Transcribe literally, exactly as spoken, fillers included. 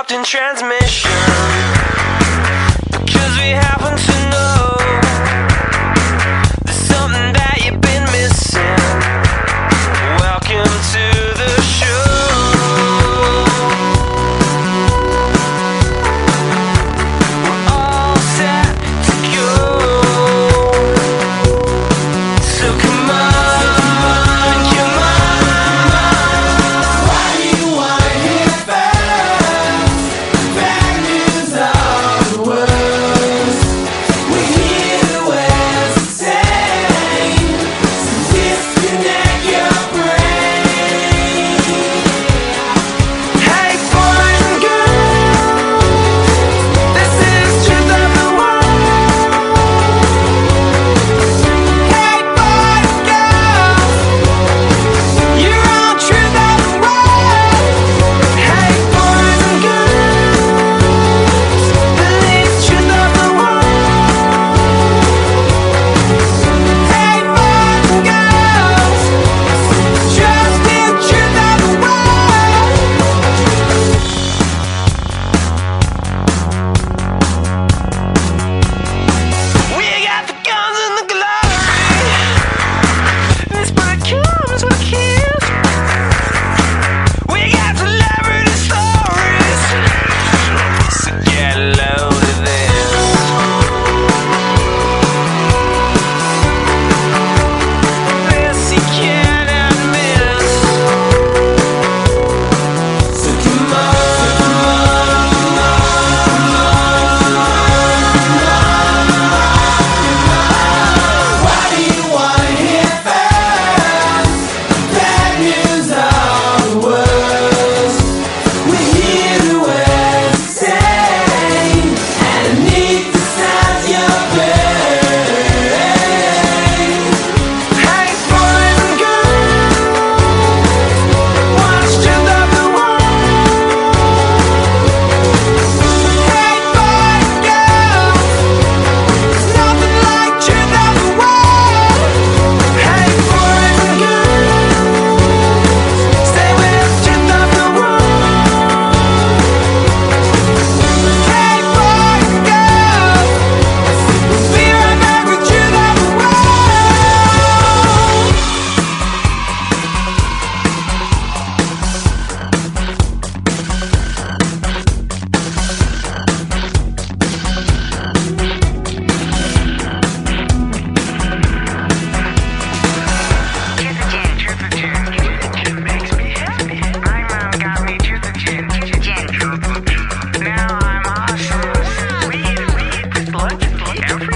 stopped in transmission because we happen to know there's something that you've been missing. Welcome to the show. We're all set to go, so come on, come on. Why do you wanna hear fast? Bad news of the worst. We're here to entertain, so disconnect your brain. Hey boys and girls, this is Truth of the World. Hey boys and girls, you're on Truth of the World. Hey boys and girls, believe Truth of the World. Hey boys and girls, trust in Truth of the World. We got the guns and the glory. This but comes with a kiss. We got celebrity stories, so get a load of this. This you cannot miss. So come on. Why do you wanna hear fast? Bad news of the worst. We're here to entertain, and I need to sound your brain. Hey boys and girls, watch Truth of the World. Hey boys and girls, there's nothing like Truth of the World. Hey boys and girls, stay with Truth of the World. Hey boys and girls, we'll be right back with Truth of the World. Truth of gin, truth of gin. It makes me happy. My mom got me truth of gin. Gin. Now I'm awesome. We eat, we eat this blood every